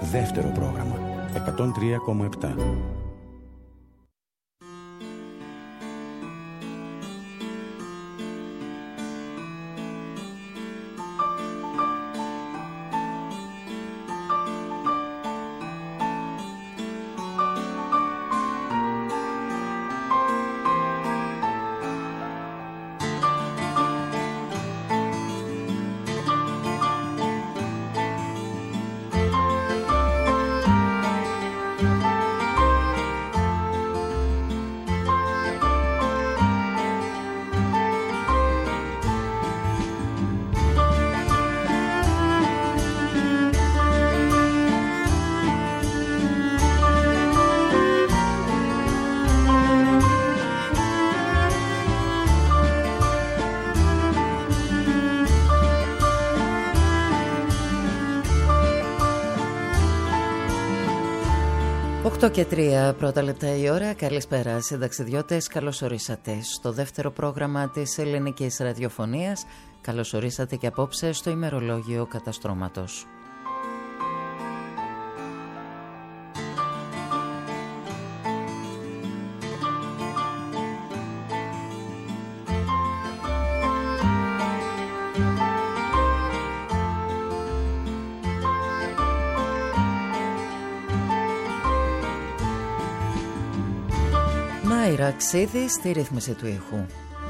Δεύτερο πρόγραμμα 103,7. Και 3 πρώτα λεπτά η ώρα. Καλησπέρα συνταξιδιώτες, καλώς ορίσατε στο δεύτερο πρόγραμμα της ελληνικής ραδιοφωνίας. Καλώς ορίσατε και απόψε στο ημερολόγιο καταστρώματος. Ραξίδη στη ρύθμιση του ήχου.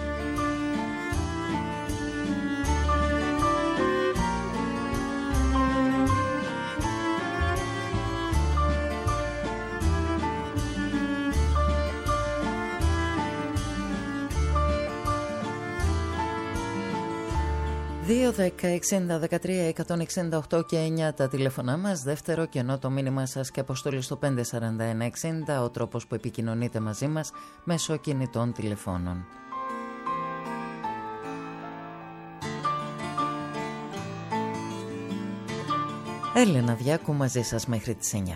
...2, 10, 60, 13, 168 και 9 τα τηλέφωνά μας. Δεύτερο κενό το μήνυμα σας και αποστολή στο 541 60, ο τρόπος που επικοινωνείτε μαζί μας μέσω κινητών τηλεφώνων. Έλενα Διάκου μαζί σας μέχρι τις 9.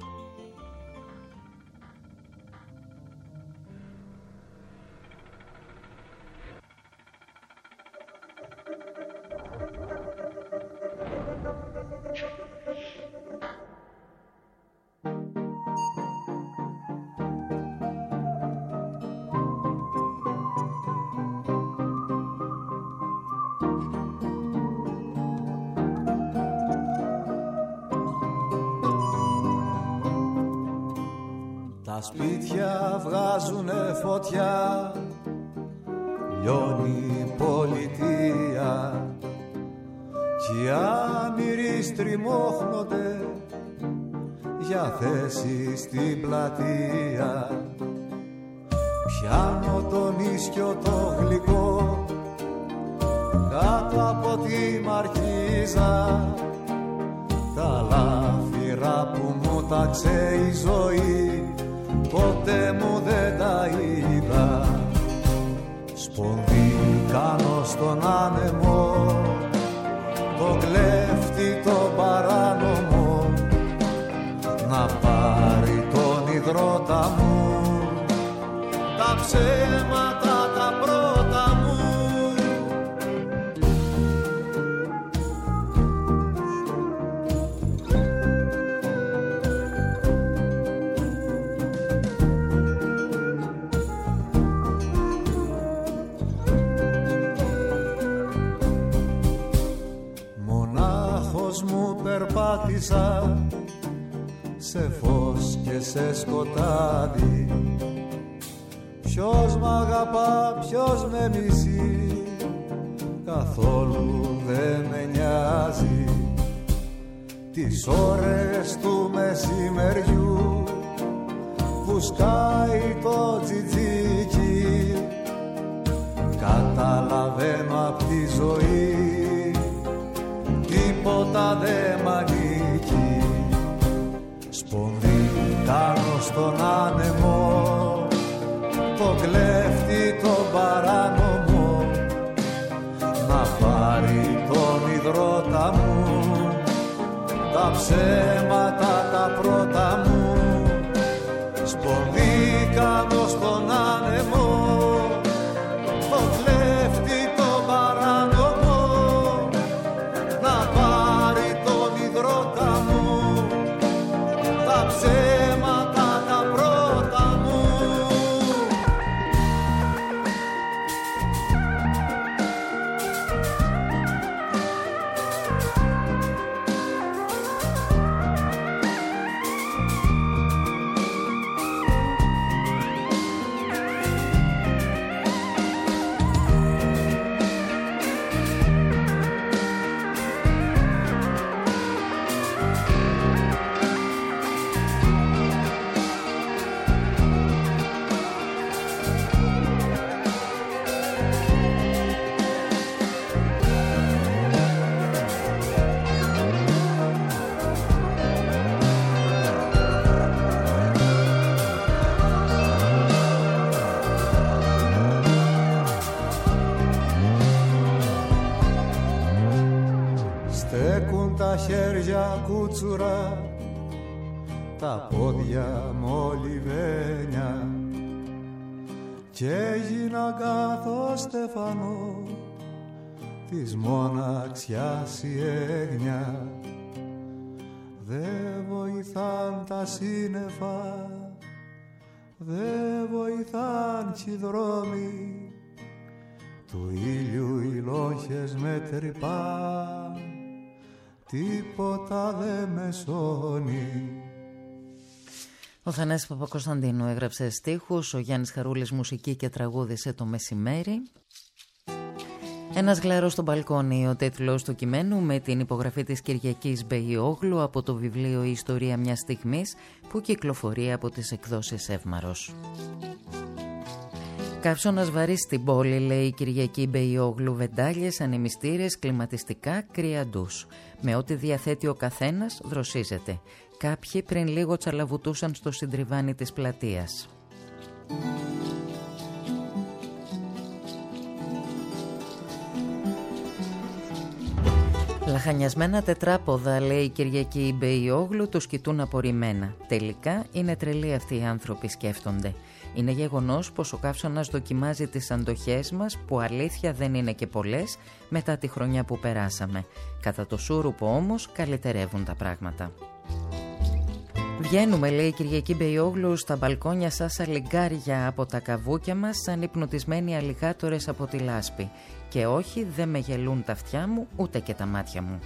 Τα σπίτια βγάζουνε φωτιά, λιώνει η πολιτεία κι οι άμυροι στριμώχνονται για θέση στην πλατεία. Πιάνω τον ίσκιο το γλυκό κάτω από τη μαρκίζα, τα λάφυρα που μου ταξέ η ζωή ποτέ μου δεν τα είδα. Σπονδί κάνω στον άνεμο, το κλέφτη το παράνομο, να πάρει τον ιδρώτα μου τα ψέματα τα πρώτα μου. Μου περπάτησα σε φως και σε σκοτάδι. Ποιος μ' αγαπά, ποιος με μισεί, καθόλου δεν με νοιάζει. Τις ώρες του μεσημεριού που σκάει το τζιτζίκι, καταλαβαίνω απ' τη ζωή τίποτα δε μ' ανήκει. Σπονδί κάνω στον άνεμο, το κλέφτη το παράνομο, να πάρει τον ιδρώτα μου τα ψέματα τα πρώτα μου. Σπονδί κάνω στον άνεμο, το κλέφτη το παράνομο, να πάρει τον ιδρώτα μου στέκουν τα χέρια κούτσουρα, τα πόδια μολυβένια κι έγινα καθώς Στεφανό της μοναξιάς η έγνοια. Δε βοηθάν τα σύννεφα, δε βοηθάν κι οι δρόμοι, του ήλιου οι λόχες με τρυπάν, τίποτα δε με σώνει. Ο Θανάσης Παπακοσταντίνου έγραψε στίχους, ο Γιάννης Χαρούλης μουσική και τραγούδισε το μεσημέρι. Ένας γλαρός στο μπαλκόνι, ο τίτλος του κειμένου, με την υπογραφή της Κυριακής Μπεϊόγλου από το βιβλίο «Η ιστορία μιας στιγμής» που κυκλοφορεί από τις εκδόσεις Εύμαρος. Καύσωνας βαρύς στην πόλη, λέει η Κυριακή Μπεϊόγλου, βεντάλιες, ανεμιστήρες, κλιματιστικά, κρύα ντους. Με ό,τι διαθέτει ο καθένας δροσίζεται. Κάποιοι πριν λίγο τσαλαβουτούσαν στο συντριβάνι της πλατείας. Λαχανιασμένα τετράποδα, λέει η Κυριακή Μπεϊόγλου, τους κοιτούν απορριμμένα. Τελικά είναι τρελοί αυτοί οι άνθρωποι, σκέφτονται. Είναι γεγονός πως ο καύσωνας δοκιμάζει τις αντοχές μας, που αλήθεια δεν είναι και πολλές, μετά τη χρονιά που περάσαμε. Κατά το σούρουπο όμως καλυτερεύουν τα πράγματα. Βγαίνουμε, λέει η Κυριακή Μπεϊόγλου, στα μπαλκόνια σαν λιγκάρια από τα καβούκια μας, σαν υπνοτισμένοι αλιγάτορες από τη λάσπη. Και όχι, δεν με γελούν τα αυτιά μου, ούτε και τα μάτια μου.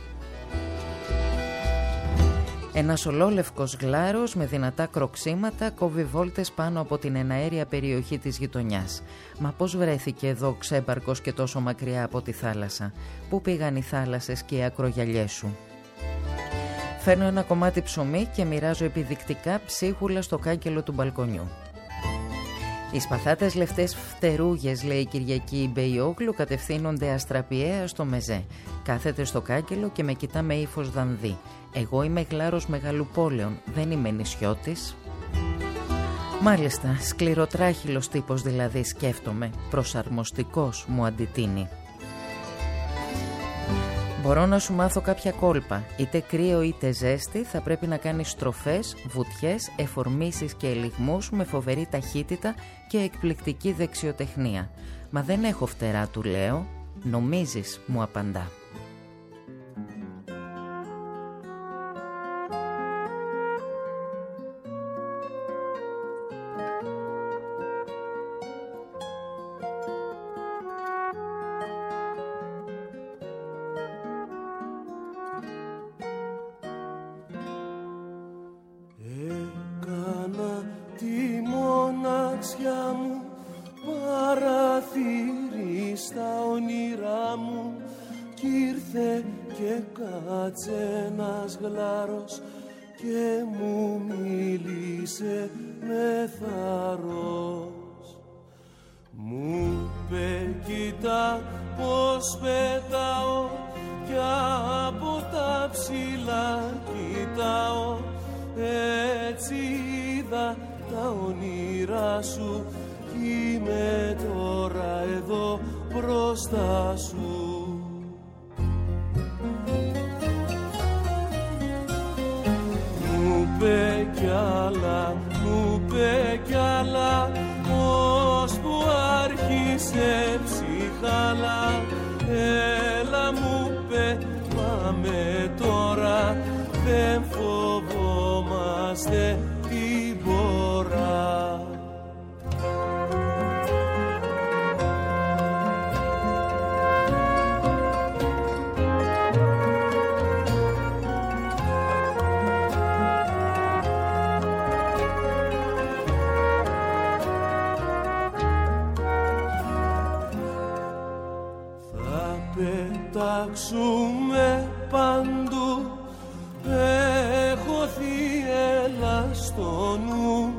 Ένας ολόλευκος γλάρος με δυνατά κροξίματα κόβει βόλτες πάνω από την εναέρια περιοχή της γειτονιάς. Μα πώς βρέθηκε εδώ ξέμπαρκος και τόσο μακριά από τη θάλασσα? Πού πήγαν οι θάλασσες και οι ακρογιαλιές σου? Φέρνω ένα κομμάτι ψωμί και μοιράζω επιδεικτικά ψίχουλα στο κάγκελο του μπαλκονιού. Οι σπαθάτες λευτές φτερούγες, λέει η Κυριακή Μπεϊόγλου, κατευθύνονται αστραπιαία στο μεζέ. Κάθεται στο κάγκελο και με κοιτά με ύφος δανδύ. Εγώ είμαι γλάρος μεγαλοπόλεων, δεν είμαι νησιώτης. Μάλιστα, σκληροτράχυλος τύπος δηλαδή, σκέφτομαι. Προσαρμοστικός, μου αντιτείνει. Μπορώ να σου μάθω κάποια κόλπα. Είτε κρύο είτε ζέστη, θα πρέπει να κάνεις στροφές, βουτιές, εφορμήσεις και ελιγμούς με φοβερή ταχύτητα και εκπληκτική δεξιοτεχνία. Μα δεν έχω φτερά, του λέω. Νομίζεις, μου απαντά. Ένας γλάρος και μου μίλησε με θάρρος. Μου είπε κοίτα πως πετάω κι από τα ψηλά κοιτάω. Έτσι είδα τα όνειρά σου κι είμαι τώρα εδώ μπροστά σου. Μου είπε κι άλλα, ώσπου άρχισε ψυχάλα. Έλα, μου είπε, πάμε τώρα, δεν φοβόμαστε την πορά. Πετάξουμε παντού, έχω θύελα στο νου.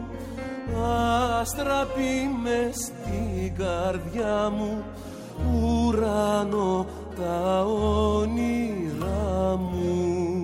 Άστραπη μες στην καρδιά μου, ουρανό τα όνειρά μου.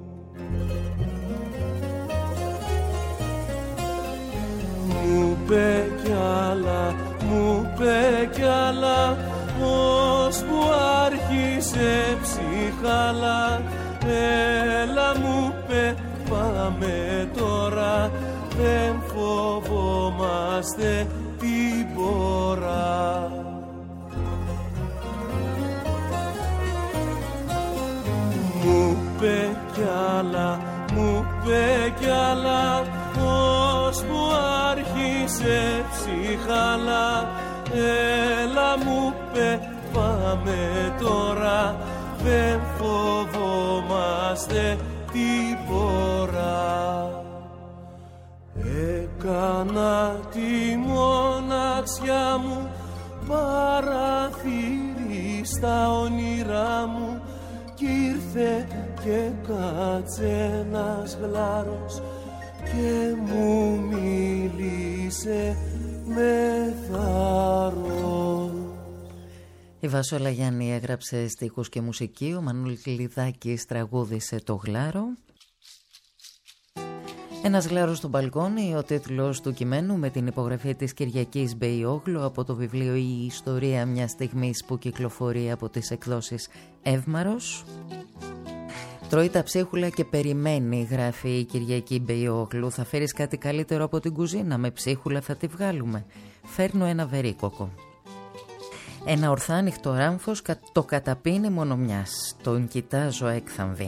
Μου είπε κι άλλα, μου είπε κι άλλα, ώσπου άρχισε ψηλά. ψυχάλα. Έλα μου πε, πάμε τώρα, δεν φοβόμαστε την πορά. Μου πε κι άλλα, μου πε κι άλλα, πώς που άρχισε ψυχάλα. Έλα μου πε, πάμε τώρα, δεν φοβόμαστε την πορά. Έκανα τη μοναξιά μου παραθύρι στα όνειρά μου κι ήρθε και κάτσε ένας γλάρος και μου μίλησε με θάρρος. Η Βάσο Λαγιάννη έγραψε στίχους και μουσική, ο Μανώλης Λιδάκης τραγούδισε το Γλάρο. Ένας γλάρος στο μπαλκόνι, ο τίτλος του κειμένου με την υπογραφή της Κυριακής Μπεϊόγλου από το βιβλίο «Η ιστορία μιας στιγμής» που κυκλοφορεί από τις εκδόσεις Εύμαρος. Τρώει τα ψίχουλα και περιμένει, γράφει η Κυριακή Μπεϊόγλου. Θα φέρεις κάτι καλύτερο από την κουζίνα, με ψίχουλα θα τη βγάλουμε. Φέρνω ένα βερίκοκο. Ένα ορθάνυχτο ράμφος το καταπίνει μόνο μιας. Τον κοιτάζω έκθαμβη.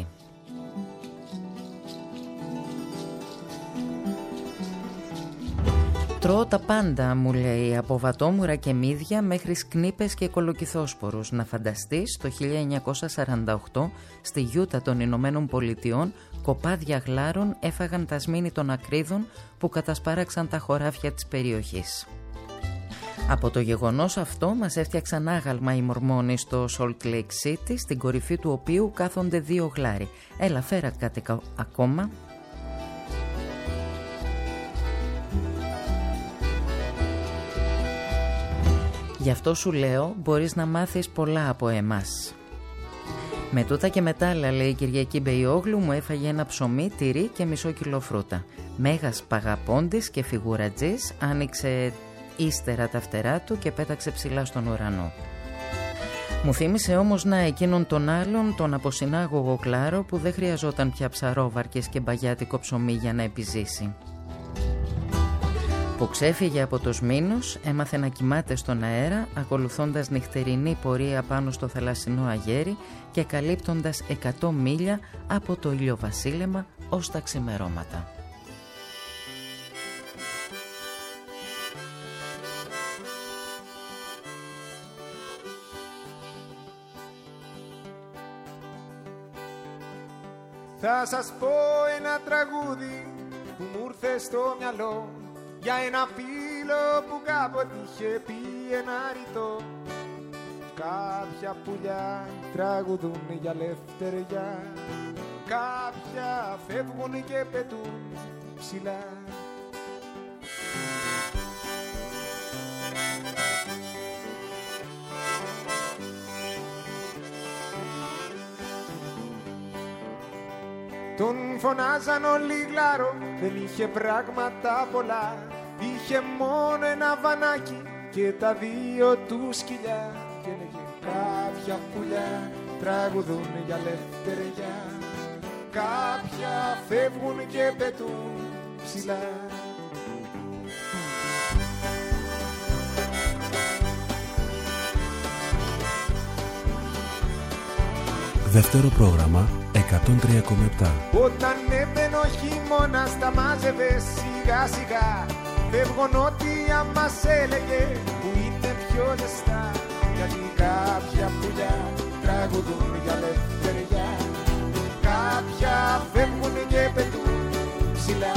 Τρώω τα πάντα, μου λέει, από βατόμουρα και μύδια μέχρι σκνίπες και κολοκυθόσπορους. Να φανταστείς, το 1948 στη Γιούτα των Ηνωμένων Πολιτειών κοπάδια γλάρων έφαγαν τα σμήνη των ακρίδων που κατασπάραξαν τα χωράφια της περιοχής. Από το γεγονός αυτό μας έφτιαξαν άγαλμα οι Μορμόνοι στο Salt Lake City, στην κορυφή του οποίου κάθονται 2 γλάροι. Έλα, φέρα κάτι ακόμα. Γι' αυτό σου λέω, μπορείς να μάθεις πολλά από εμάς. Με τούτα και μετάλλα, λέει η Κυριακή Μπεϊόγλου, μου έφαγε ένα ψωμί, τυρί και μισό κιλό φρούτα. Μέγας παγαπώντης και φιγουρατζής άνοιξε ύστερα τα φτερά του και πέταξε ψηλά στον ουρανό. Μου θύμισε όμως εκείνον τον άλλον, τον αποσυνάγωγο Κλάρο, που δεν χρειαζόταν πια ψαρόβαρκες και μπαγιάτικο ψωμί για να επιζήσει. Που ξέφυγε από το Σμήνος, έμαθε να κοιμάται στον αέρα, ακολουθώντας νυχτερινή πορεία πάνω στο θαλασσινό αγέρι και καλύπτοντας 100 μίλια από το ηλιοβασίλεμα ως τα ξημερώματα. Θα σας πω ένα τραγούδι που μου ήρθε στο μυαλό, για ένα φίλο που κάποτε είχε πει ένα ρητό. Κάποια πουλιά τραγουδούν για λευτεριά, κάποια φεύγουν και πετούν ψηλά. Τον φωνάζαν όλοι Γλάρο, δεν είχε πράγματα πολλά. Είχε μόνο ένα βανάκι και τα 2 του σκυλιά. Και έλεγε κάποια πουλιά τραγουδούν για λευτεριά, κάποια φεύγουν και πετούν ψηλά. Δεύτερο πρόγραμμα 103,7. Όταν έμπαινε ο χειμώνας τα μάζευε σιγά σιγά. Φεύγω νότια μας έλεγε που είναι πιο ζεστά. Γιατί κάποια πουλιά τραγουδούν για λευτεριά, κάποια φεύγουν και πετούν ψηλά.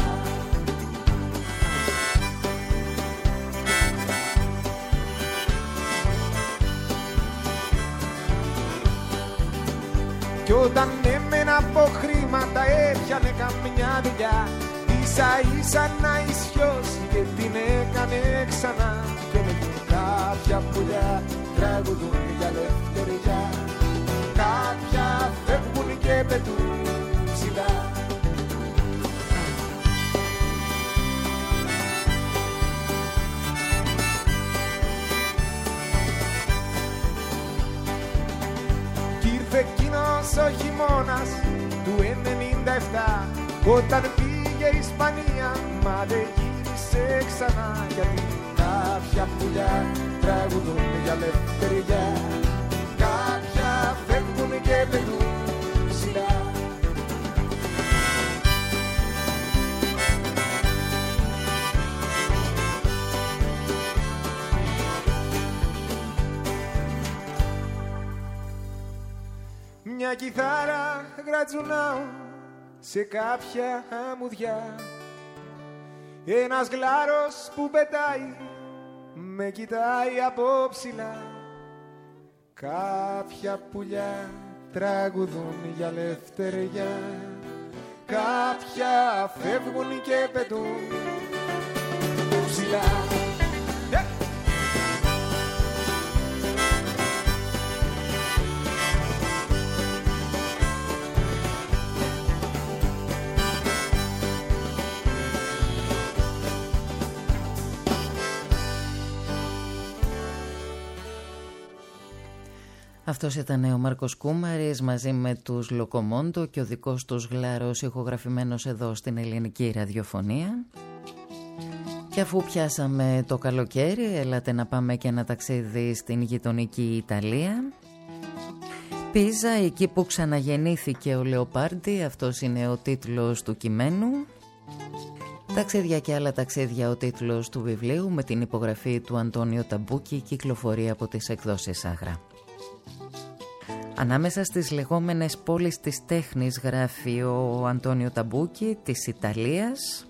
Κι όταν έμενα από χρήματα έπιανε καμιά δουλειά, ίσα ίσα να ισιώσει και την έκανε ξανά. Και με κάποια πουλιά τραγουδούν για λευτεριά, κάποια φεύγουν και πετούν ψηλά. Κι ήρθε εκείνος ο χειμώνας του 97, όταν πήγε η Ισπανία μα δεν γύρισε ξανά, γιατί κάποια πουλιά τραγουδούν για ελευθεριά, κάποια φεύγουν και πετούν ψηλά. Μια κιθάρα γρατζουνάω σε κάποια αμμουδιά, ένας γλάρος που πετάει με κοιτάει από ψηλά, κάποια πουλιά τραγουδούν για ελευθεριά, κάποια φεύγουν και πετούν ψηλά. Αυτός ήταν ο Μάρκος Κούμαρης μαζί με τους Λοκομόντο και ο δικός τους γλάρος, ηχογραφημένος εδώ στην ελληνική ραδιοφωνία. Και αφού πιάσαμε το καλοκαίρι, έλατε να πάμε και ένα ταξίδι στην γειτονική Ιταλία. Πίζα, εκεί που ξαναγεννήθηκε ο Λεοπάρντι, αυτός είναι ο τίτλος του κειμένου. Ταξίδια και άλλα ταξίδια, ο τίτλος του βιβλίου, με την υπογραφή του Αντώνιο Ταμπούκη, κυκλοφορεί από τις εκδόσεις Άγρα. Ανάμεσα στις λεγόμενες πόλεις της τέχνης, γράφει ο Αντώνιο Ταμπούκη, της Ιταλίας,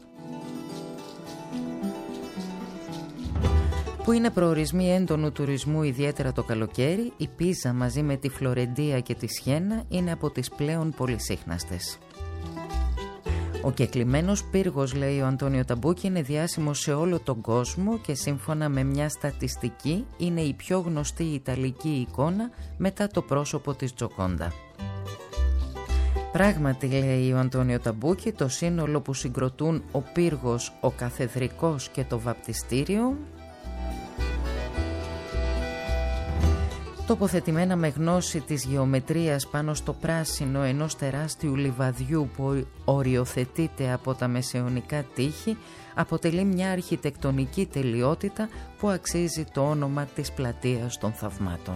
που είναι προορισμοί έντονου τουρισμού ιδιαίτερα το καλοκαίρι, η Πίζα μαζί με τη Φλωρεντία και τη Σιένα είναι από τις πλέον πολυσύχναστες. Ο κεκλημένος πύργος, λέει ο Αντώνιο Ταμπούκη, είναι διάσημος σε όλο τον κόσμο και σύμφωνα με μια στατιστική είναι η πιο γνωστή ιταλική εικόνα μετά το πρόσωπο της Τζοκόντα. Πράγματι, λέει ο Αντώνιο Ταμπούκη, το σύνολο που συγκροτούν ο πύργος, ο καθεδρικός και το βαπτιστήριο, τοποθετημένα με γνώση της γεωμετρίας πάνω στο πράσινο ενός τεράστιου λιβαδιού που οριοθετείται από τα μεσαιωνικά τείχη, αποτελεί μια αρχιτεκτονική τελειότητα που αξίζει το όνομα της πλατείας των θαυμάτων.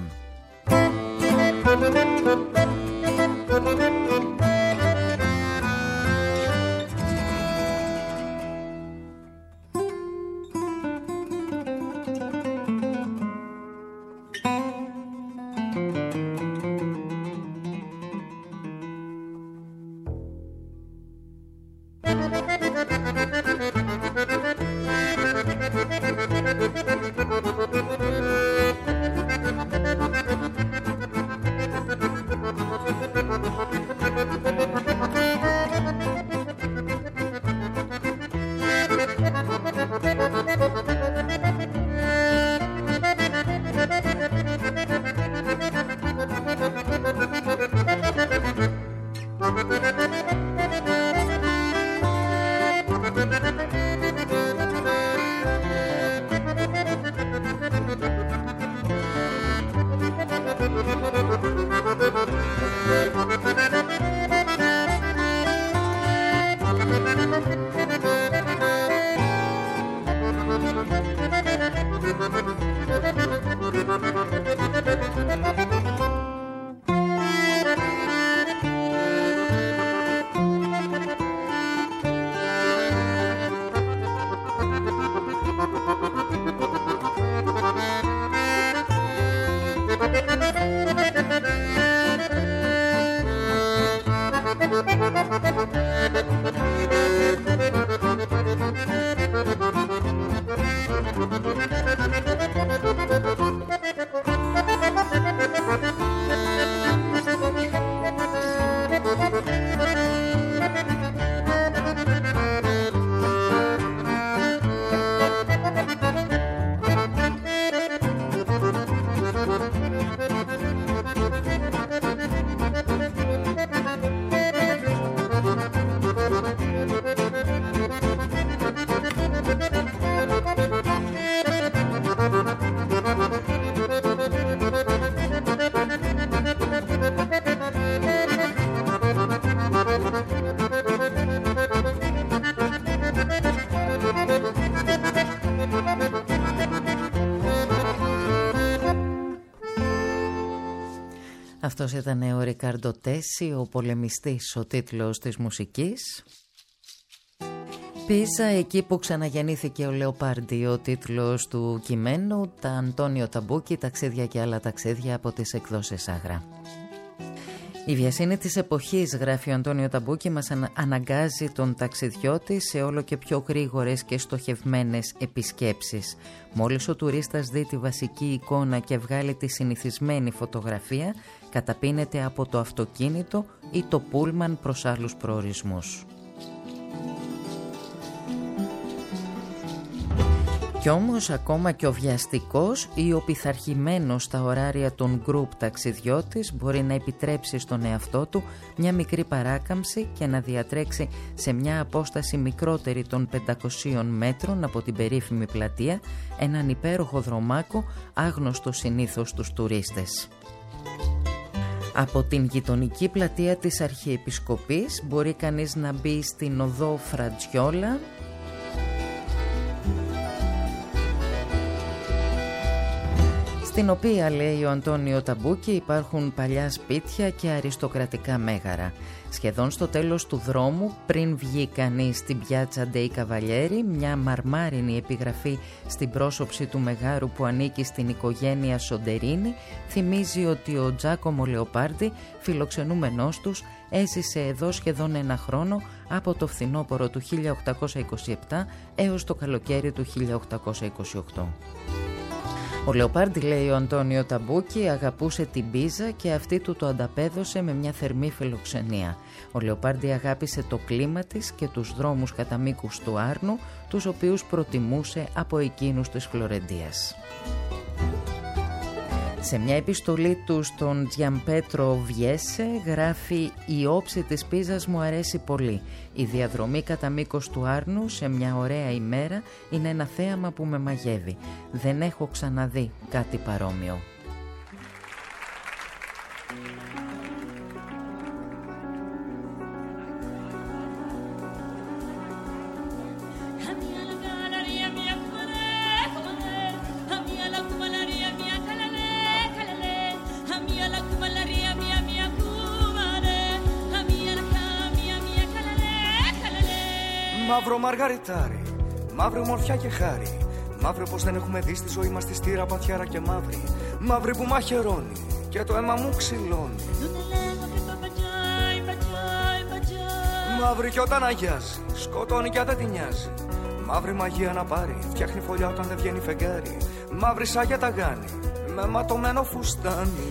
Αυτός ήταν ο Ρικάρντο Τέσι, ο πολεμιστής, ο τίτλος της μουσικής. Πίζα, εκεί που ξαναγεννήθηκε ο Λεοπάρντι, ο τίτλος του κειμένου. Τα Αντώνιο Ταμπούκι, ταξίδια και άλλα ταξίδια από τις εκδόσεις Άγρα. Η βιασύνη της εποχής, γράφει ο Αντώνιο Ταμπούκι, μας αναγκάζει τον ταξιδιώτη σε όλο και πιο γρήγορες και στοχευμένες επισκέψεις. Μόλις ο τουρίστας δει τη βασική εικόνα και βγάλει τη συνηθισμένη φωτογραφία, καταπίνεται από το αυτοκίνητο ή το πούλμαν προς άλλους προορισμούς. Κι όμως ακόμα και ο βιαστικός ή ο πειθαρχημένος στα ωράρια των γκρουπ ταξιδιώτης μπορεί να επιτρέψει στον εαυτό του μια μικρή παράκαμψη και να διατρέξει σε μια απόσταση μικρότερη των 500 μέτρων από την περίφημη πλατεία έναν υπέροχο δρομάκο άγνωστο συνήθως στους τουρίστες. Από την γειτονική πλατεία της Αρχιεπισκοπής μπορεί κανείς να μπει στην οδό Φρατζιόλα, στην οποία, λέει ο Αντώνιο Ταμπούκι, υπάρχουν παλιά σπίτια και αριστοκρατικά μέγαρα. Σχεδόν στο τέλος του δρόμου, πριν βγει κανείς στην πιάτσα Ντέι Καβαλιέρι, μια μαρμάρινη επιγραφή στην πρόσωψη του μεγάρου που ανήκει στην οικογένεια Σοντερίνη θυμίζει ότι ο Τζάκομο Λεοπάρντι, φιλοξενούμενός τους, έζησε εδώ σχεδόν ένα χρόνο, από το φθινόπωρο του 1827 έως το καλοκαίρι του 1828. Ο Λεοπάρντι, λέει ο Αντώνιο Ταμπούκι, αγαπούσε την Πίζα και αυτή του το ανταπέδωσε με μια θερμή φιλοξενία. Ο Λεοπάρντι αγάπησε το κλίμα της και τους δρόμους κατά μήκους του Άρνου, τους οποίους προτιμούσε από εκείνους της Φλωρεντίας. Σε μια επιστολή του στον Τζιαμπέτρο Βιέσε γράφει «Η όψη της Πίζας μου αρέσει πολύ. Η διαδρομή κατά μήκος του Άρνου σε μια ωραία ημέρα είναι ένα θέαμα που με μαγεύει. Δεν έχω ξαναδεί κάτι παρόμοιο». Μαύρο μαργαριτάρι, μαύρη ομορφιά και χάρη. Μαύρη πως δεν έχουμε δει στη ζωή μας τη στήρα, πατιάρα και μαύρη. Μαύρη που μαχαιρώνει και το αίμα μου ξυλώνει. Μαύρη κι όταν αγιάζει, σκοτώνει κι αν δεν τη νοιάζει. Μαύρη μαγεία να πάρει, φτιάχνει φωλιά όταν δεν βγαίνει φεγγάρι. Μαύρη σαν για τα γάνη, με ματωμένο φουστάνι.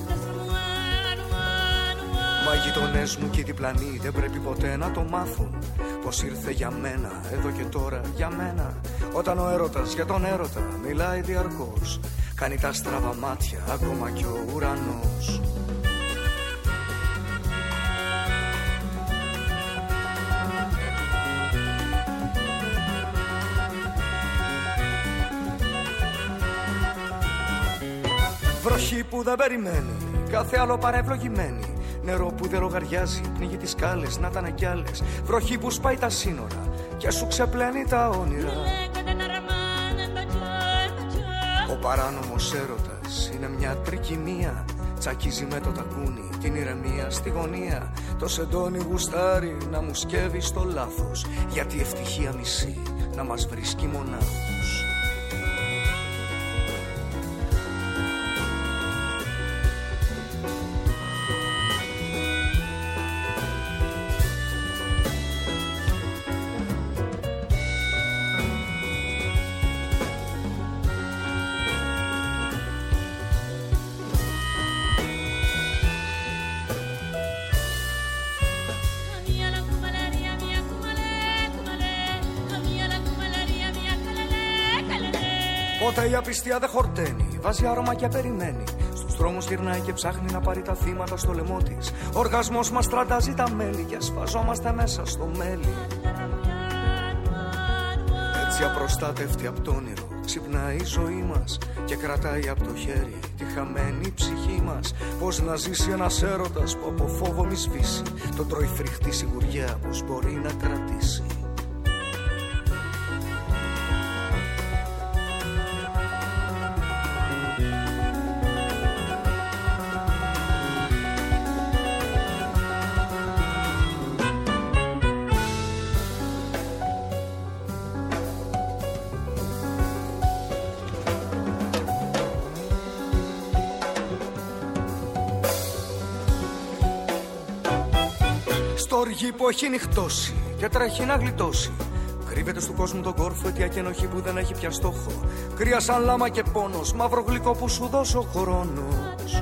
Μα οι γειτονές μου και οι διπλανοί δεν πρέπει ποτέ να το μάθουν. Πως ήρθε για μένα, εδώ και τώρα για μένα. Όταν ο έρωτας για τον έρωτα μιλάει διαρκώς, κάνει τα στραβά μάτια ακόμα κι ο ουρανός. Βροχή που δεν περιμένει, κάθε άλλο παρευλογημένη. Νερό που δεν λογαριάζει, πνίγει τις σκάλες, να ήταν κι άλλες. Βροχή που σπάει τα σύνορα και σου ξεπλένει τα όνειρα. Ο παράνομος έρωτας είναι μια τρικυμία. Τσακίζει με το τακούνι την ηρεμία στη γωνία. Το σεντόνι γουστάρει να μου σκεύει στο λάθος, γιατί ευτυχία μισή να μας βρίσκει μονάχος. Ποτέ η απιστία δεν χορταίνει, βάζει άρωμα και περιμένει. Στους δρόμους γυρνάει και ψάχνει να πάρει τα θύματα στο λαιμό της. Ο οργασμός μας τραντάζει τα μέλη και ασφαζόμαστε μέσα στο μέλι. Έτσι απροστάτευτη απ' το όνειρο ξυπνάει η ζωή μας και κρατάει απ' το χέρι τη χαμένη ψυχή μας. Πώς να ζήσει ένας έρωτας που από φόβο μη σβήσει, τον τρώει φρικτή σιγουριά πως μπορεί να κρατήσει. στο οργή που έχει νυχτώσει και τρέχει να γλιτώσει. Κρύβεται στον κόσμο τον κόρφο, αιτία και ενοχή που δεν έχει πια στόχο. Κρύα σαν λάμα και πόνος, μαύρο γλυκό που σου δώσω χρόνος.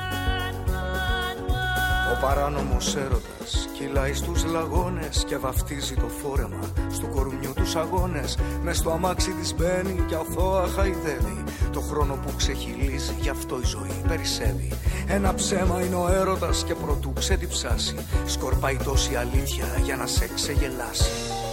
Ο παράνομος έρωτας κυλάει στους λαγώνες και βαφτίζει το φόρεμα στου κορουνιού τους αγώνες. Μες στο αμάξι της μπαίνει και αθώα χαϊδεύει το χρόνο που ξεχυλίζει, γι' αυτό η ζωή περισσεύει. Ένα ψέμα είναι ο έρωτας και προτού ξεδιψάσει σκορπάει τόση αλήθεια για να σε ξεγελάσει.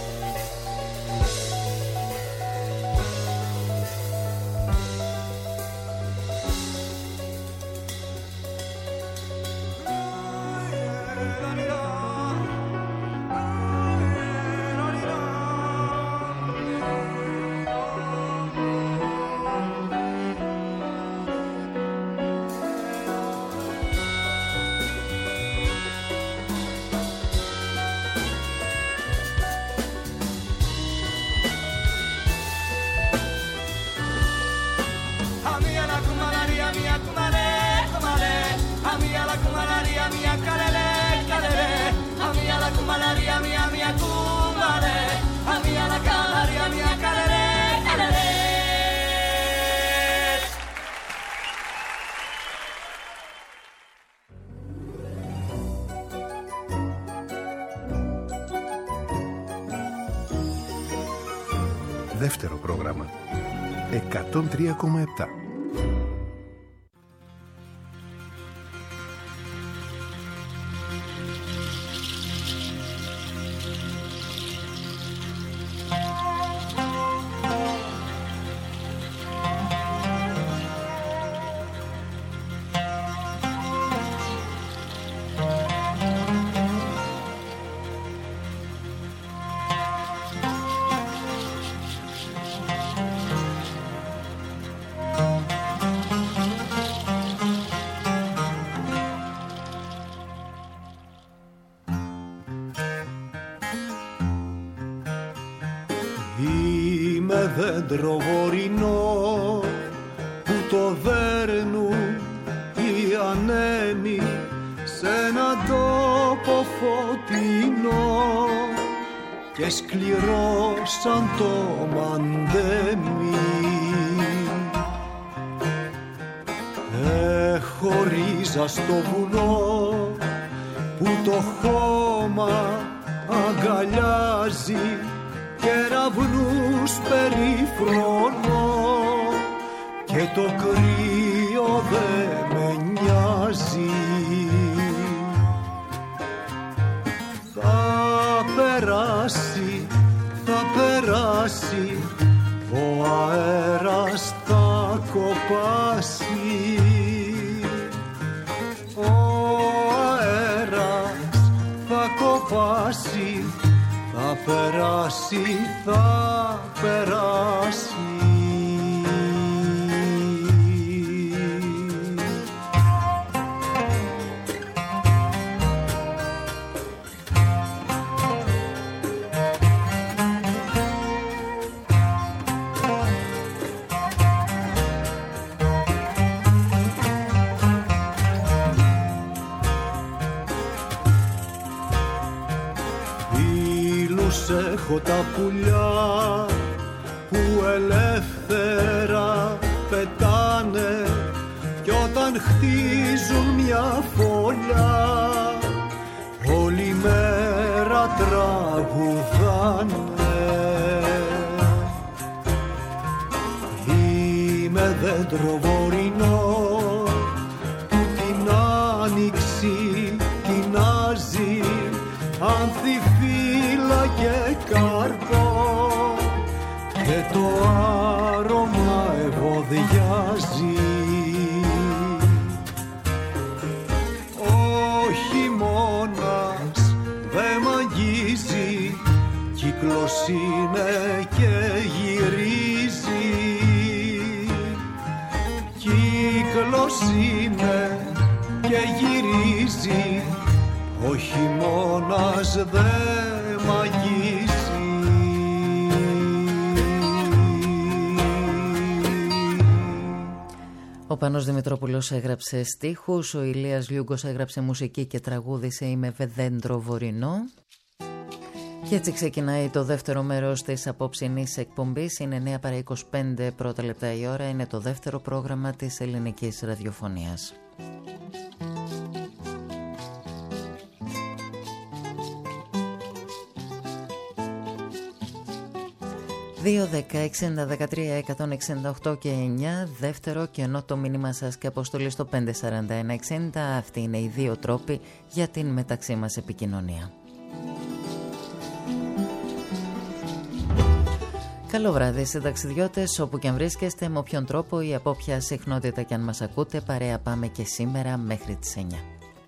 Δεύτερο πρόγραμμα 103,7. Είμαι δέντρο βορεινό που το δέρνουν οι ανέμοι σε έναν τόπο φωτεινό και σκληρό σαν το μαντέμι. Έχω ρίζα στο βουνό που το χώμα αγκαλιάζει κεραυνούς περιφρονώ και το κρύο δε με νοιάζει. Θα περάσει, ο αέρας θα κοπάσει. Ο αέρας θα κοπάσει, θα περάσει, θα περάσει. Έχω τα πουλιά που ελεύθερα πετάνε κι όταν χτίζουν μια φωλιά όλη μέρα τραγουδάνε. Είμαι δέντρο βορεινό που την άνοιξη τεινάζει ανθιφύλλα και καρπό και το άρωμα ευωδιάζει. Ο χειμώνας δε μ' αγγίζει, κύκλος είναι και γυρίζει. Κύκλος είναι και γυρίζει, ο χειμώνας δε μ' αγγίζει. Ο Πάνος Δημητρόπουλος έγραψε στίχους, ο Ηλίας Λιούγκος έγραψε μουσική και τραγούδισε «Είμαι δέντρο βορεινό». Και έτσι ξεκινάει το δεύτερο μέρος της απόψινής εκπομπής. Είναι 9 παρά 25 πρώτα λεπτά η ώρα. Είναι το δεύτερο πρόγραμμα της ελληνικής ραδιοφωνίας. 2-10-60-13-168 και 9, δεύτερο, και ενώ το μήνυμα σας και αποστολή στο 541-60. Αυτοί είναι οι δύο τρόποι για την μεταξύ μας επικοινωνία. Καλό βράδυ συνταξιδιώτες, όπου και αν βρίσκεστε, με όποιον τρόπο ή από όποια συχνότητα και αν μας ακούτε, παρέα πάμε και σήμερα μέχρι τις 9.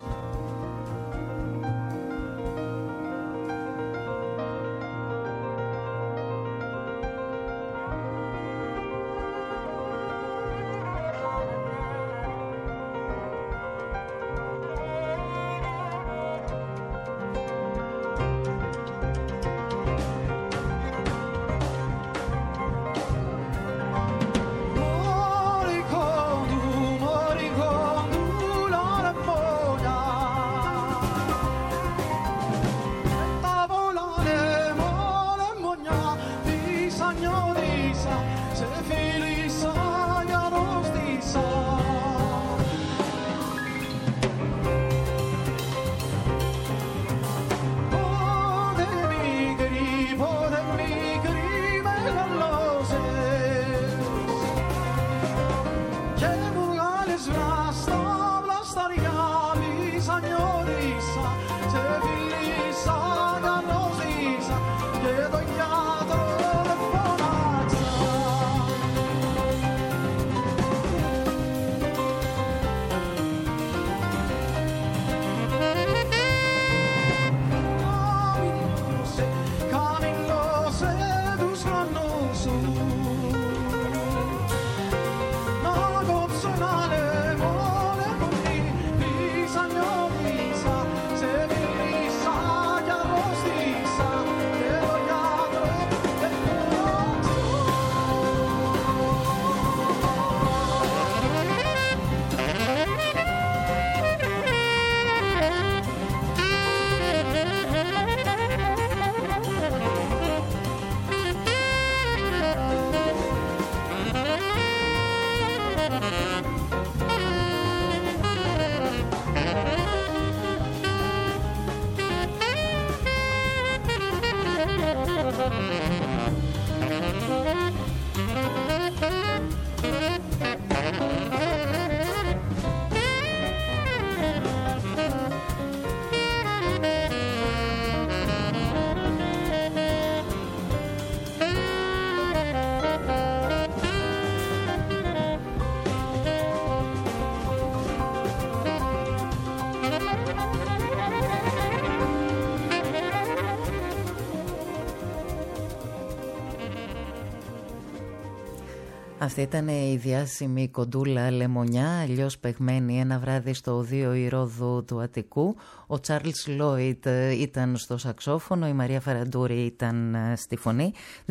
Αυτή ήταν η διάσημη κοντούλα Λεμονιά, αλλιώς παιγμένη, ένα βράδυ στο Οδείο Ηρώδου του Αττικού. Ο Τσάρλς Λόιτ ήταν στο σαξόφωνο, η Μαρία Φαραντούρη ήταν στη φωνή.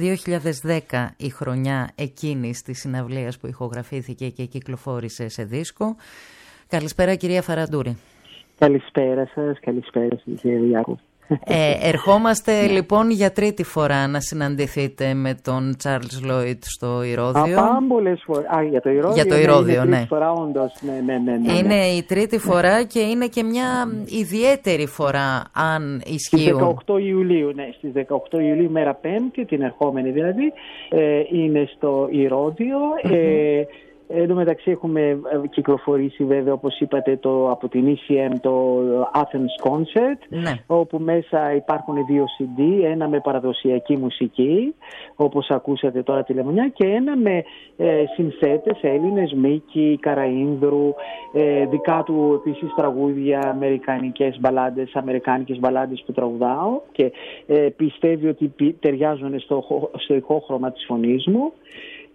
2010 η χρονιά εκείνης της συναυλίας που ηχογραφήθηκε και κυκλοφόρησε σε δίσκο. Καλησπέρα κυρία Φαραντούρη. Καλησπέρα σας, καλησπέρα σας κύριε Διάκου. Ερχόμαστε λοιπόν για τρίτη φορά να συναντηθείτε με τον Τσάρλς Λόιτ στο Ηρώδιο. Πολλές φορές. Για το Ηρώδιο. Για το Ηρώδιο, είναι ναι. Τρίτη φορά, όντως. Ναι. Είναι η τρίτη φορά και είναι και μια ιδιαίτερη φορά, αν ισχύουν. Στις 18 Ιουλίου, ναι. Στις 18 Ιουλίου, μέρα Πέμπτη, την ερχόμενη δηλαδή, είναι στο Ηρώδιο. Εν τω μεταξύ έχουμε κυκλοφορήσει βέβαια, όπως είπατε, από την ECM το Athens Concert, ναι, όπου μέσα υπάρχουν 2 CD, ένα με παραδοσιακή μουσική όπως ακούσατε τώρα τη Λεμονιά και ένα με συνθέτες Έλληνες, Μίκη, Καραΐνδρου, δικά του επίσης τραγούδια, αμερικάνικες μπαλάντες που τραγουδάω και πιστεύει ότι ταιριάζουν στο ηχόχρωμα της φωνής μου.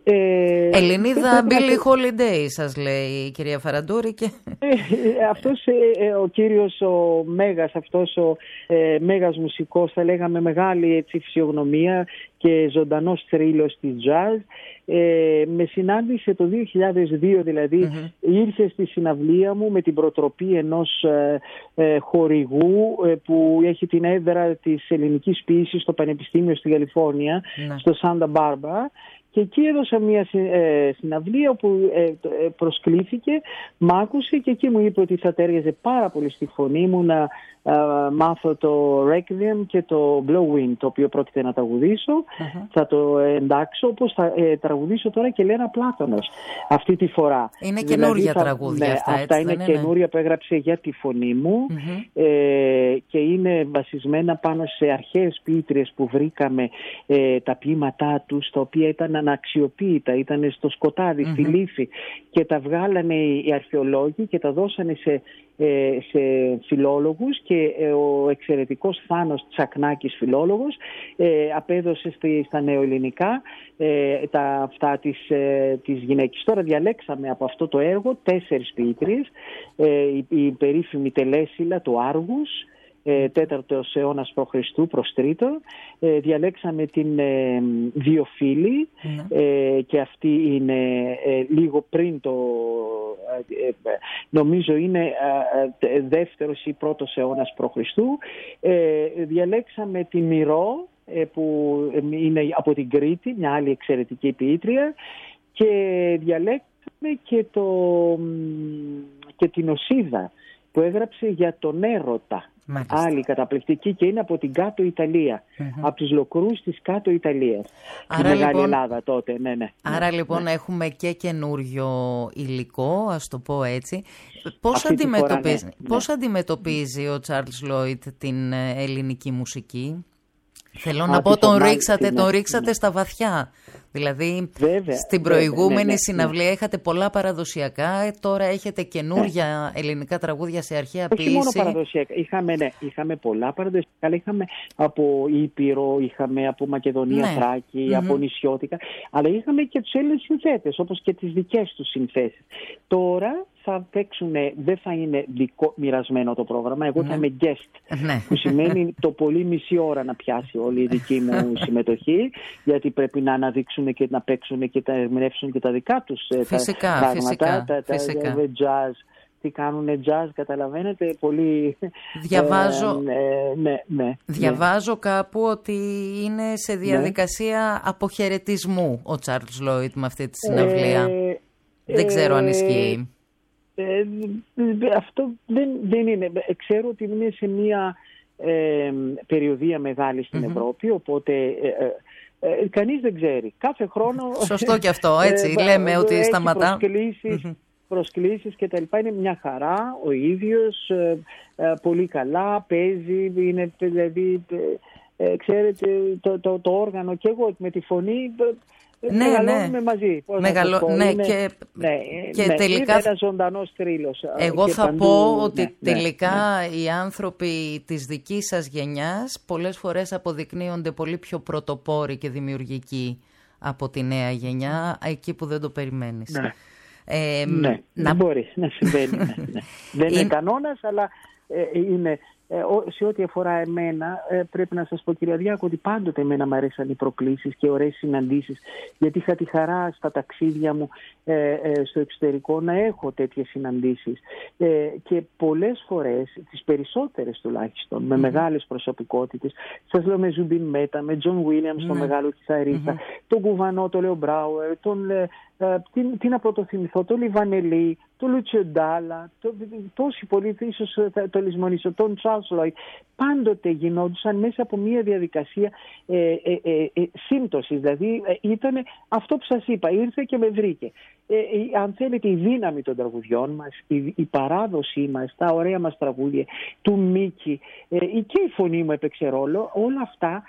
Ελληνίδα Billie Holiday σας λέει η κυρία Φαραντούρη. Αυτός ο κύριος ο Μέγας, αυτός ο Μέγας μουσικός, θα λέγαμε μεγάλη έτσι φυσιογνωμία και ζωντανός θρύλος της jazz, με συνάντησε το 2002, δηλαδή ήρθε στη συναυλία μου με την προτροπή ενός χορηγού που έχει την έδρα της ελληνικής ποίησης στο Πανεπιστήμιο στη Καλιφόρνια, στο Σάντα Μπάρμπαρα. Και εκεί έδωσα μια συναυλία όπου προσκλήθηκε, μ' άκουσε και εκεί μου είπε ότι θα τέριαζε πάρα πολύ στη φωνή μου να μάθω το Requiem και το Blow Wind, το οποίο πρόκειται να τραγουδήσω. Θα το εντάξω όπως θα τραγουδήσω τώρα και Λένα Πλάτωνος αυτή τη φορά. Είναι καινούρια τραγούδια αυτά, αυτά έτσι, είναι καινούρια που έγραψε για τη φωνή μου και είναι βασισμένα πάνω σε αρχαίες ποιήτριες που βρήκαμε τα ποίηματά τους, τα οποία ήταν αναξιοποίητα, ήταν στο σκοτάδι, στη λύθη, και τα βγάλανε οι αρχαιολόγοι και τα δώσανε σε φιλόλογους, και ο εξαιρετικός Θάνος Τσακνάκης, φιλόλογος, απέδωσε στα νεοελληνικά αυτά της γυναίκης. Τώρα διαλέξαμε από αυτό το έργο 4 ποιήτριες, η περίφημη Τελέσιλα του Άργους, 4ο αιώνας π.Χ. προς 3ο. Διαλέξαμε την Διοφύλη, και αυτή είναι λίγο πριν το, νομίζω είναι 2ος ή 1ος αιώνας π.Χ. Διαλέξαμε την Μυρό, που είναι από την Κρήτη, μια άλλη εξαιρετική ποιήτρια, και διαλέξαμε και την Οσίδα, που έγραψε για τον έρωτα. Μάλιστα. Άλλη καταπληκτική, και είναι από την κάτω Ιταλία, από τους Λοκρούς της κάτω Ιταλίας. Άρα, τη Μεγάλη Ελλάδα τότε. Άρα λοιπόν έχουμε και καινούριο υλικό, ας το πω έτσι. Πώς αντιμετωπίζει ο Τσάρλς Λόιτ την ελληνική μουσική? Θέλω να πω, τον ρίξατε στα βαθιά. Δηλαδή, στην προηγούμενη συναυλία είχατε πολλά παραδοσιακά, τώρα έχετε καινούργια ελληνικά τραγούδια σε αρχαία ποίηση. Όχι μόνο παραδοσιακά, είχαμε πολλά παραδοσιακά, αλλά είχαμε από Ήπειρο, είχαμε από Μακεδονία, Θράκη, από νησιώτικα, αλλά είχαμε και τους Έλληνες συνθέτες, όπως και τις δικές τους συνθέσεις. Τώρα θα παίξουν, δεν θα είναι μοιρασμένο το πρόγραμμα, εγώ θα είμαι guest, που σημαίνει το πολύ μισή ώρα να πιάσει όλη η δική μου συμμετοχή, γιατί πρέπει να αναδείξουν και να παίξουν και να ερμηνεύσουν και τα δικά τους πράγματα, τα jazz. Τι κάνουνε jazz, καταλαβαίνετε, πολύ... Διαβάζω κάπου ότι είναι σε διαδικασία αποχαιρετισμού ο Τσάρλς Λόιτ με αυτή τη συναυλία. Δεν ξέρω αν ισχύει. Αυτό δεν είναι. Ξέρω ότι είναι σε μια περιοδία μεγάλη στην Ευρώπη, οπότε κανείς δεν ξέρει. Κάθε χρόνο... Σωστό και αυτό, έτσι λέμε ότι σταματά. Προσκλήσεις και τα λοιπά. Είναι μια χαρά ο ίδιος, πολύ καλά παίζει, είναι δηλαδή, ξέρετε, το όργανο, και εγώ με τη φωνή... Μεγαλώνουμε μαζί. Και τελικά είναι ένας ζωντανός θρύλος. Εγώ θα πω ότι τελικά οι άνθρωποι της δικής σας γενιάς πολλές φορές αποδεικνύονται πολύ πιο πρωτοπόροι και δημιουργικοί από τη νέα γενιά, εκεί που δεν το περιμένεις. Δεν μπορεί να συμβαίνει. Δεν είναι κανόνας, αλλά είναι... Σε ό,τι αφορά εμένα, πρέπει να σας πω, κυρία Διάκο, ότι πάντοτε εμένα μου αρέσαν οι προκλήσεις και ωραίες συναντήσεις, γιατί είχα τη χαρά στα ταξίδια μου στο εξωτερικό να έχω τέτοιες συναντήσεις, και πολλές φορές, τις περισσότερες τουλάχιστον, με μεγάλες προσωπικότητες. Σας λέω, με Ζουμπίν Μέτα, με Τζον Βίλιαμς, τον μεγάλο κιθαρίστα, τον Κουβανό, τον Λέο Μπράουερ, τι να πρωτοθυμηθώ, τον Λιβανελή, τον Λούτσιο Ντάλα, τόσοι πολλοί, ίσως το λησμονήσω, τον Τσάρλς Λόιτ. Πάντοτε γινόντουσαν μέσα από μια διαδικασία σύμπτωσης. Δηλαδή ήταν αυτό που σας είπα, ήρθε και με βρήκε. Αν θέλετε, η δύναμη των τραγουδιών μας, η παράδοσή μας, τα ωραία μας τραγούδια, του Μίκη, και η φωνή μου έπαιξε ρόλο, όλα αυτά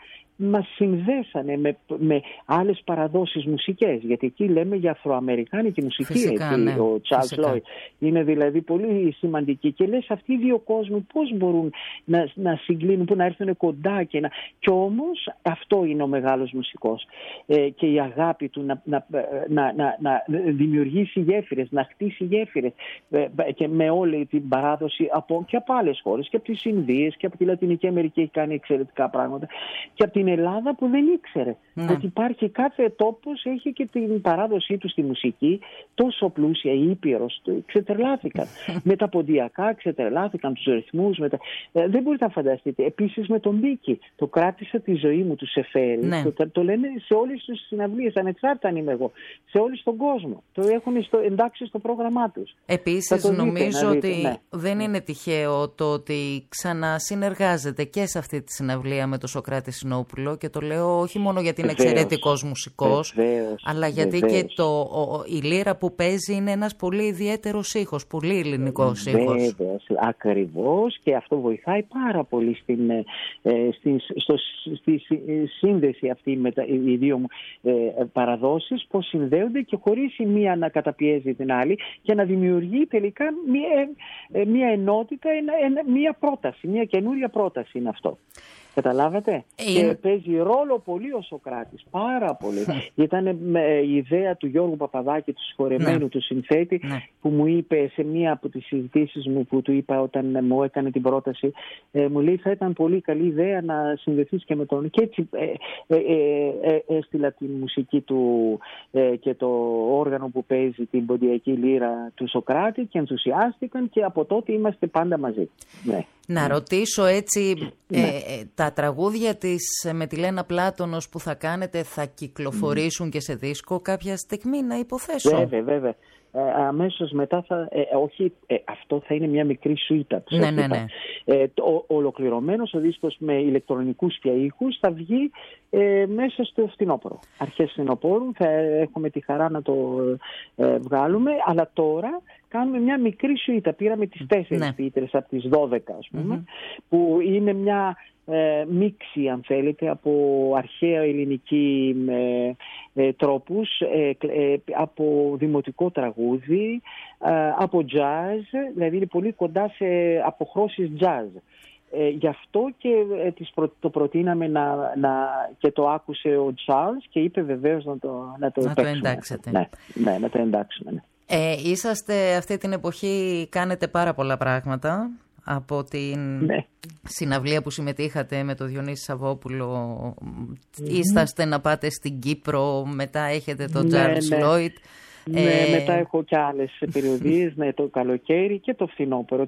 μας συνδέσανε με άλλες παραδόσεις μουσικές, γιατί εκεί λέμε για αφροαμερικάνικη μουσική. Φυσικά, έτσι, ναι, ο Charles Lloyd είναι δηλαδή πολύ σημαντική, και λες αυτοί οι δύο κόσμοι πώς μπορούν να συγκλίνουν, που να έρθουν κοντά και όμως αυτό είναι ο μεγάλος μουσικός, και η αγάπη του να δημιουργήσει γέφυρες, να χτίσει γέφυρες, και με όλη την παράδοση και από άλλες χώρες, και από τις Ινδίες και από τη Λατινική Αμερική έχει κάνει εξαιρετικά πράγματα, και από την Ελλάδα που δεν ήξερε ότι υπάρχει, κάθε τόπος έχει και την παράδοσή του στη μουσική, τόσο πλούσια, η Ήπειρος, ξετρελάθηκαν με τα ποντιακά, ξετρελάθηκαν τους ρυθμούς, δεν μπορείτε να φανταστείτε. Επίσης με τον Μπίκη, το κράτησα τη ζωή μου, του Σεφέρη, το λένε σε όλες τις συναυλίες, ανεξάρτητα αν είμαι εγώ, σε όλη τον κόσμο, το έχουν εντάξει στο πρόγραμμά τους. Επίσης νομίζω ότι δεν είναι τυχαίο το ότι ξανασυνεργάζεται και σε αυτή τη συναυλία με τον Σωκράτη Συνόπουλο, και το λέω όχι μόνο γιατί είναι εξαιρετικός μουσικός, αλλά γιατί και η λύρα που παίζει είναι ένας πολύ ιδιαίτερος ήχος, πολύ ελληνικός ήχος. Ακριβώς, και αυτό βοηθάει πάρα πολύ στη σύνδεση αυτή με οι δύο παραδόσεις, πως συνδέονται και χωρίς η μία να καταπιέζει την άλλη, και να δημιουργεί τελικά μία ενότητα, μία πρόταση, μία καινούρια πρόταση είναι αυτό. Καταλάβατε? Και παίζει ρόλο πολύ ο Σωκράτης, πάρα πολύ. Ήταν η ιδέα του Γιώργου Παπαδάκη, του συγχωρεμένου, του συνθέτη, που μου είπε σε μία από τις συζητήσεις μου, που του είπα όταν μου έκανε την πρόταση, μου λέει θα ήταν πολύ καλή ιδέα να συνδεθείς και με τον... Και έτσι έστειλα τη μουσική του και το όργανο που παίζει την ποντιακή λύρα του Σωκράτη, και ενθουσιάστηκαν, και από τότε είμαστε πάντα μαζί. Να ρωτήσω έτσι, τα τραγούδια της με τη Λένα Πλάτωνος που θα κάνετε θα κυκλοφορήσουν και σε δίσκο κάποια στιγμή, να υποθέσω? Βέβαια. Αμέσως μετά αυτό θα είναι μια μικρή σουίτα. Ναι. Ολοκληρωμένος ο δίσκος με ηλεκτρονικούς πια ήχους θα βγει μέσα στο φθινόπωρο. Αρχές φθινοπόρου θα έχουμε τη χαρά να το βγάλουμε, αλλά τώρα κάνουμε μια μικρή σουίτα. Πήραμε τις 4 ποιήτρες από τις 12, ας πούμε, που είναι μια μίξη, αν θέλετε, από αρχαία ελληνική τρόπους, από δημοτικό τραγούδι, από jazz, δηλαδή είναι πολύ κοντά σε αποχρώσεις jazz. Γι' αυτό και το προτείναμε και το άκουσε ο Charles και είπε βεβαίως να το εντάξετε. Ναι, να το εντάξουμε. Είσαστε αυτή την εποχή, κάνετε πάρα πολλά πράγματα. Από την συναυλία που συμμετείχατε με τον Διονύση Σαββόπουλο, είσαστε να πάτε στην Κύπρο, μετά έχετε τον Charles Lloyd. Μετά έχω και άλλες περιοδίες, το καλοκαίρι και το φθινόπωρο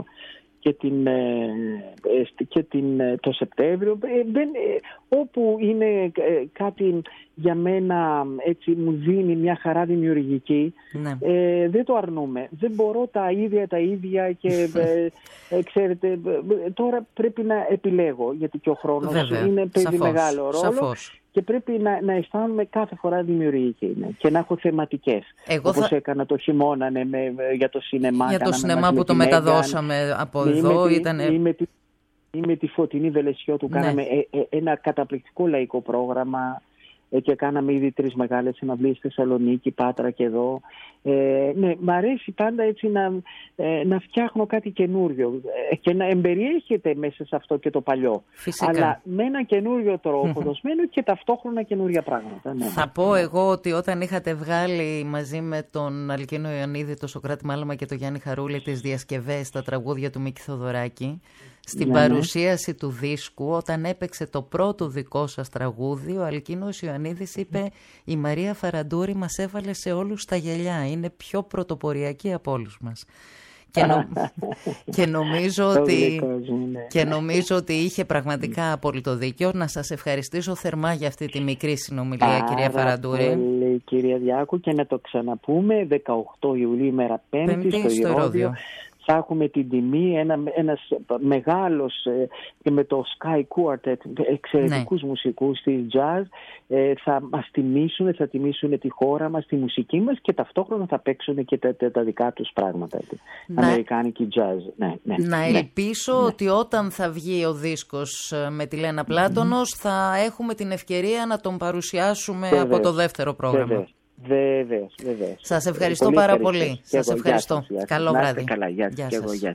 και το Σεπτέμβριο, όπου είναι κάτι για μένα, έτσι μου δίνει μια χαρά δημιουργική, δεν το αρνούμε. Δεν μπορώ τα ίδια και ξέρετε, τώρα πρέπει να επιλέγω, γιατί και ο χρόνος παίζει μεγάλο ρόλο. Σαφώς. Και πρέπει να αισθάνομαι κάθε φορά δημιουργική και να έχω θεματικές. Όπως έκανα το χειμώνα για το σινεμά. Για το σινεμά που το μεταδώσαμε από εδώ. Ή με τη Φωτεινή Βελεσιώτου κάναμε ένα καταπληκτικό λαϊκό πρόγραμμα, και κάναμε ήδη 3 μεγάλες συναυλίες στη Θεσσαλονίκη, Πάτρα και εδώ. Μ' αρέσει πάντα έτσι να φτιάχνω κάτι καινούριο και να εμπεριέχεται μέσα σε αυτό και το παλιό. Φυσικά. Αλλά με ένα καινούριο τρόπο δοσμένο και ταυτόχρονα καινούρια πράγματα. Θα πω εγώ ότι όταν είχατε βγάλει μαζί με τον Αλκίνο Ιωαννίδη, τον Σωκράτη Μάλαμα και τον Γιάννη Χαρούλη τις διασκευές, τα τραγούδια του Μίκη Θοδωράκη, στην παρουσίαση του δίσκου, όταν έπαιξε το πρώτο δικό σας τραγούδι, ο Αλκίνος Ιωαννίδης είπε «Η Μαρία Φαραντούρη μας έβαλε σε όλους τα γυαλιά, είναι πιο πρωτοποριακή από όλους μας». Και νομίζω ότι είχε πραγματικά απόλυτο δίκιο. Να σας ευχαριστήσω θερμά για αυτή τη μικρή συνομιλία, κυρία Φαραντούρη. Πολύ, κυρία Διάκου, και να το ξαναπούμε 18 Ιουλίου, ημέρα 5η, στο Ηρώδειο. θα έχουμε την τιμή ένας μεγάλος και με το Sky Quartet εξαιρετικούς μουσικούς της jazz θα μας τιμήσουν, θα τιμήσουν τη χώρα μας, τη μουσική μας και ταυτόχρονα θα παίξουν και τα δικά τους πράγματα. Αμερικάνικη jazz. Να ελπίσω ότι όταν θα βγει ο δίσκος με τη Λένα Πλάτωνος θα έχουμε την ευκαιρία να τον παρουσιάσουμε από το δεύτερο πρόγραμμα. Βεβαίως. Σας ευχαριστώ πάρα πολύ. Σας ευχαριστώ. Καλό βράδυ. Καλά, γεια σας.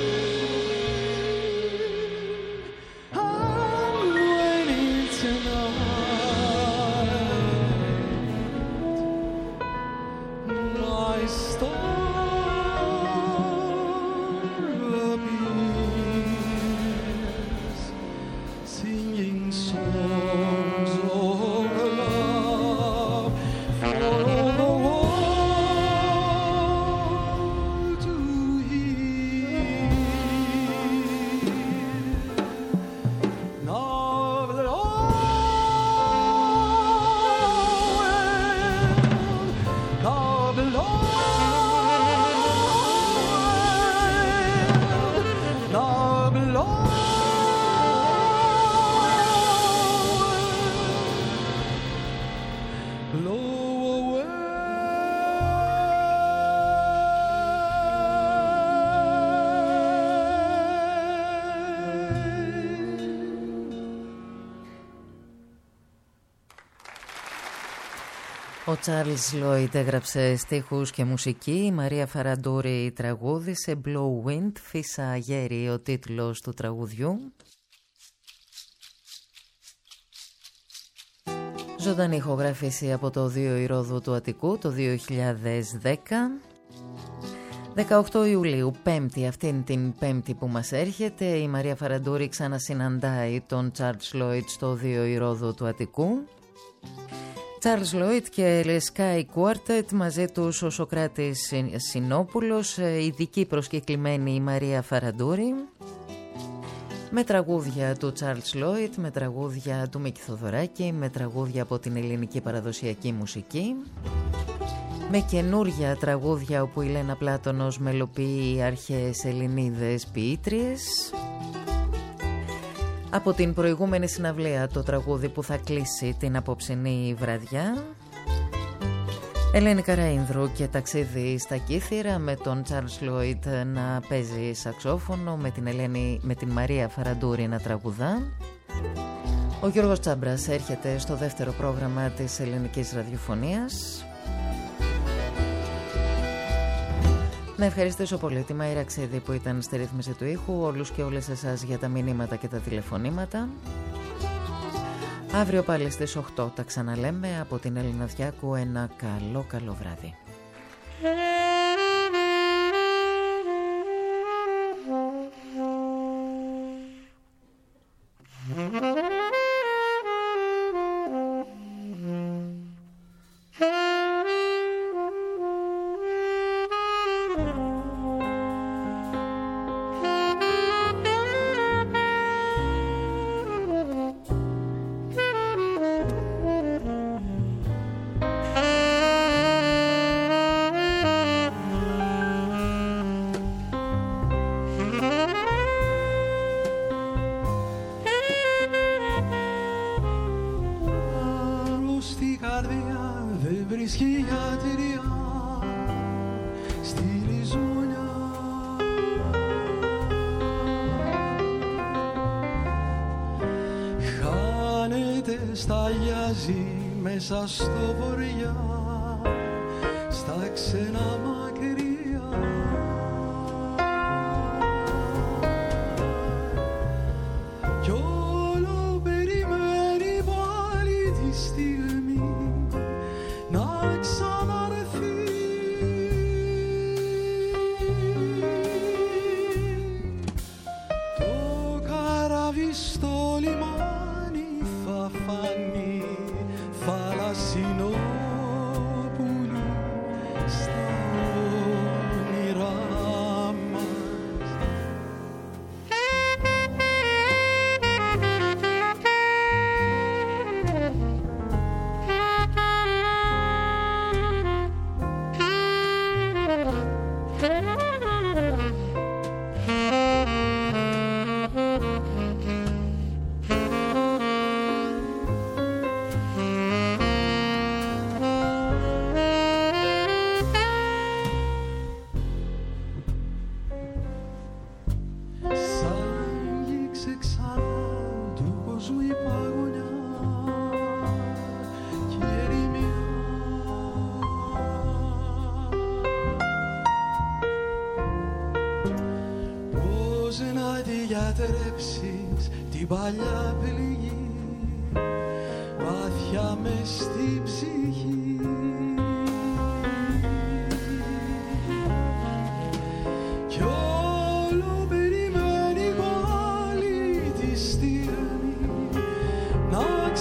To know Ο Τσάρλς Λόιτ έγραψε στίχους και μουσική, η Μαρία Φαραντούρη τραγούδισε, Blow Wind, φύσα γέρι ο τίτλος του τραγουδιού. Ζωντανή ηχογράφηση από το Οδείο Ηρώδου του Αττικού το 2010. 18 Ιουλίου, Πέμπτη, αυτήν την Πέμπτη που μας έρχεται, η Μαρία Φαραντούρη ξανασυναντάει τον Τσάρλς Λόιτ στο Οδείο Ηρώδου του Αττικού. Τσάρλς Λόιτ και Sky Quartet, μαζί τους ο Σωκράτης Συνόπουλος, ειδική προσκεκλημένη η Μαρία Φαραντούρη, με τραγούδια του Τσάρλς Λόιτ, με τραγούδια του Μίκη Θοδωράκη, με τραγούδια από την ελληνική παραδοσιακή μουσική, με καινούρια τραγούδια όπου η Λένα Πλάτωνος μελοποιεί αρχαίες Ελληνίδες ποιήτριες. Από την προηγούμενη συναυλία το τραγούδι που θα κλείσει την απόψινή βραδιά, Ελένη Καραΐνδρου και ταξίδι στα Κύθυρα, με τον Τσάρλς Λόιτ να παίζει σαξόφωνο, με την Μαρία Φαραντούρη να τραγουδά. Ο Γιώργος Τσάμπρας έρχεται στο δεύτερο πρόγραμμα της ελληνικής ραδιοφωνίας. Να ευχαριστήσω πολύ τη Μαΐρα Ξέδη που ήταν στη ρύθμιση του ήχου, όλους και όλες εσάς για τα μηνύματα και τα τηλεφωνήματα. Αύριο πάλι στις 8 τα ξαναλέμε. Από την Έλληνα Διάκου ένα καλό βράδυ. Μέσα στο βορειά, στα ξένα μακριά, κι όλο περιμένει πάλι τη στιγμή να ξαναρθεί. Το καράβι στο λιμάνι θα φανεί θαλασσινό πουλί στα όνειρά μας. Την παλιά πληγή βαθιά μες στη ψυχή, κι όλο περιμένει πάλι τη στιγμή να